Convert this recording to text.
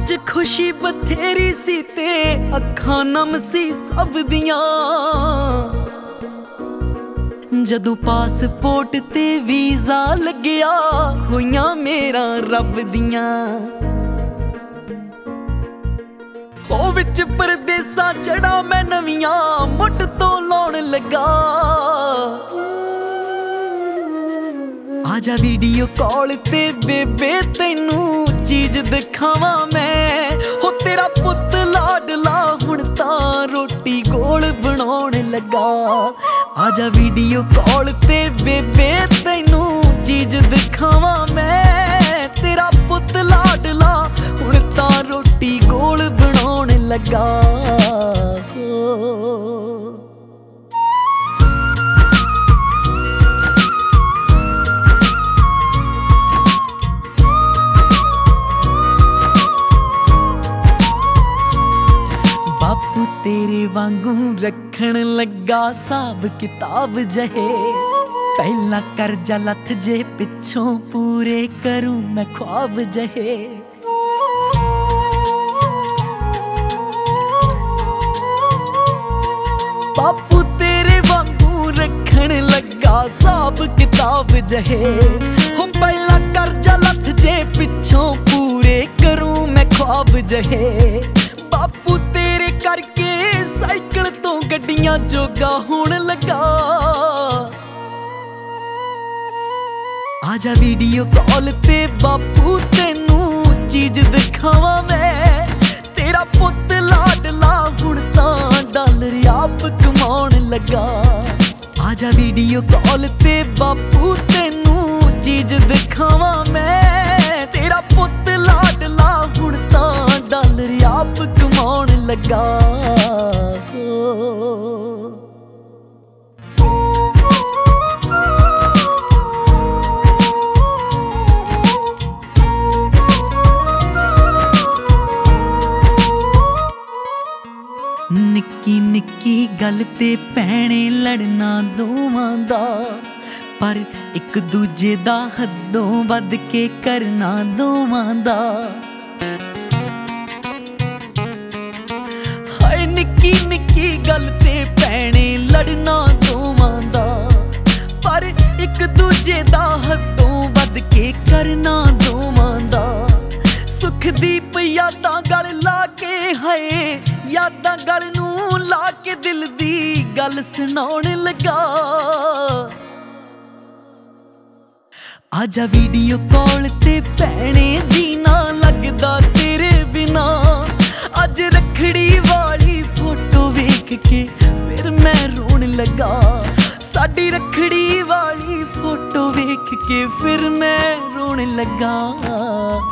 ਅੱਜ ਖੁਸ਼ੀ ਬਥੇਰੀ ਸੀ ਤੇ ਅੱਖਾਂ ਨਮ ਸੀ ਸਭ ਦੀਆਂ। ਜਦੋਂ ਪਾਸਪੋਰਟ ਤੇ ਵੀਜ਼ਾ ਲੱਗਿਆ ਹੋਈਆਂ ਮੇਰਾ ਰੱਬ ਦੀਆਂ। ਹੋ ਵਿੱਚ ਪਰਦੇਸਾਂ ਚੜਾ ਮੈਂ ਨਵੀਆਂ ਮੁੱਢ ਤੋਂ ਲਾਉਣ ਲੱਗਾ। ਆਜਾ ਵੀਡੀਓ ਕਾਲ ਤੇ ਬੇਬੇ ਤੈਨੂੰ ਚੀਜ਼ ਦਿਖਾਵਾਂ ਮੈਂ। ਹੋ ਤੇਰਾ ਪੁੱਤ ਲਾਡਲਾ ਹੁਣ ਤਾਂ ਰੋਟੀ ਗੋਲ ਬਣਾਉਣ ਲੱਗਾ। ਆਜਾ ਵੀਡੀਓ ਕਾਲ ਤੇ ਬੇਬੇ ਤੈਨੂੰ ਚੀਜ਼ ਦਿਖਾਵਾਂ ਮੈਂ। ਤੇਰਾ ਪੁੱਤ ਲਾਡਲਾ ਹੁਣ ਤਾਂ ਰੋਟੀ ਗੋਲ ਬਣਾਉਣ ਲੱਗਾ। ਬਾਪੂ ਤੇਰੇ ਵਾਂਗੂ ਰੱਖਣ ਲੱਗਾ ਹਿਸਾਬ ਕਿਤਾਬ ਜਹੇ। ਪਹਿਲਾਂ ਕਰਜ਼ਾ ਲੱਥ ਜੇ ਪਿੱਛੋਂ ਪੂਰੇ ਕਰੂੰ ਮੈਂ ख्वाब ਜਹੇ। ਬਾਪੂ ਤੇਰੇ ਵਾਂਗੂ ਰੱਖਣ ਲੱਗਾ ਹਿਸਾਬ ਕਿਤਾਬ ਜਹੇ। ਹੋ ਪਹਿਲਾਂ ਕਰਜ਼ਾ ਲੱਥ ਜੇ ਪਿੱਛੋਂ ਪੂਰੇ ਕਰੂੰ ਮੈਂ ख्वाब ਜਹੇ। ਬਾਪੂ ਤੇਰੇ ਕਰਕੇ ਸਾਈਕਲ ਤੋਂ ਗੱਡੀਆਂ ਜੋਗਾ ਹੋਣ ਲੱਗਾ। ਆਜਾ ਵੀਡੀਓ ਕਾਲ ਤੇ ਬਾਪੂ ਤੈਨੂੰ ਚੀਜ਼ ਦਿਖਾਵਾਂ ਮੈਂ। ਤੇਰਾ ਪੁੱਤ ਲਾਡਲਾ ਹੁਣ ਤਾਂ ਡਾਲਰ ਆਪ ਕਮਾਉਣ ਲੱਗਾ। ਆਜਾ ਵੀਡੀਓ ਕਾਲ ਤੇ ਬਾਪੂ ਤੈਨੂੰ ਚੀਜ਼ ਦਿਖਾਵਾਂ ਮੈਂ। ਤੇਰਾ ਪੁੱਤ ਲਾਡਲਾ ਹੁਣ ਤਾਂ ਡਾਲਰ ਆਪ ਕਮਾਉਣ ਲੱਗਾ। ਨਿੱਕੀ ਨਿੱਕੀ ਗੱਲ ਤੇ ਭੈਣੇ ਲੜਨਾ ਦੋਵਾਂ ਦਾ। ਪਰ ਇੱਕ ਦੂਜੇ ਦਾ ਹੱਦੋਂ ਵੱਧ ਕੇ ਕਰਨਾ ਦੋਵਾਂ ਦਾ। ਹਾਏ ਨਿੱਕੀ ਨਿੱਕੀ ਗੱਲ ਤੇ ਭੈਣੇ ਲੜਨਾ ਦੋਵਾਂ ਦਾ। ਪਰ ਇੱਕ ਦੂਜੇ ਦਾ ਹੱਦੋਂ ਵੱਧ ਕੇ ਕਰਨਾ ਦੋਵਾਂ ਦਾ। ਸੁਖ ਦੀਪ ਯਾਦਾਂ ਗਲ ਲਾ ਕੇ ਹਾਏ ਯਾਦਾਂ ਗਲ ਨੂੰ ਲਾ ਕੇ ਦਿਲ ਦੀ ਗੱਲ ਸੁਣਾਉਣ ਲੱਗਾ। ਆਜਾ ਵੀਡੀਓ ਕਾਲ ਤੇ ਭੈਣੇ ਜੀਣਾ ਲੱਗਦਾ ਤੇਰੇ ਬਿਨਾ। ਅੱਜ ਰੱਖੜੀ ਵਾਲੀ ਫੋਟੋ ਵੇਖ ਕੇ ਫਿਰ ਮੈਂ ਰੋਣ ਲੱਗਾ। ਸਾਡੀ ਰੱਖੜੀ ਵਾਲੀ ਫੋਟੋ ਵੇਖ ਕੇ ਫਿਰ ਮੈਂ ਰੋਣ ਲੱਗਾ।